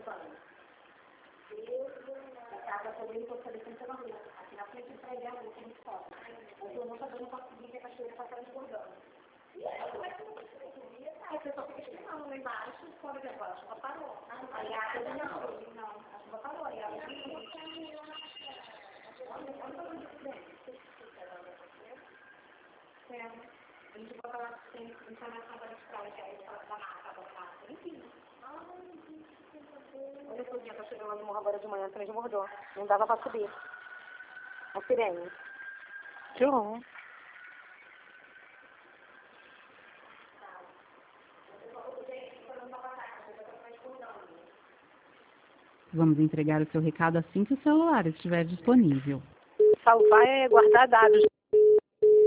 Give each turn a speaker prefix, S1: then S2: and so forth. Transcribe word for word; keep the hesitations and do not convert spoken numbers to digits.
S1: A água também estou falecendo na rua. Aqui na frente do prédio, eu tenho escola. Eu não sabia, não posso seguir que a cachoeira está transbordando. E aí, como é que eu não consigo? Aí a pessoa fica esperando lá embaixo, fora de agora, a chuva parou. Aí a água não, não, a chuva parou. Aí a água não. Olha, olha o tamanho do acidente. A gente bota lá, tem informação para estrada, que é a da mata, da mata, enfim. Olha esse dia que eu cheguei lá no morro agora de manhã, também de mordou. Não dava para subir. A sirene.
S2: Que bom.
S3: Vamos entregar o seu recado assim que o celular estiver disponível.
S2: Salvar é guardar dados.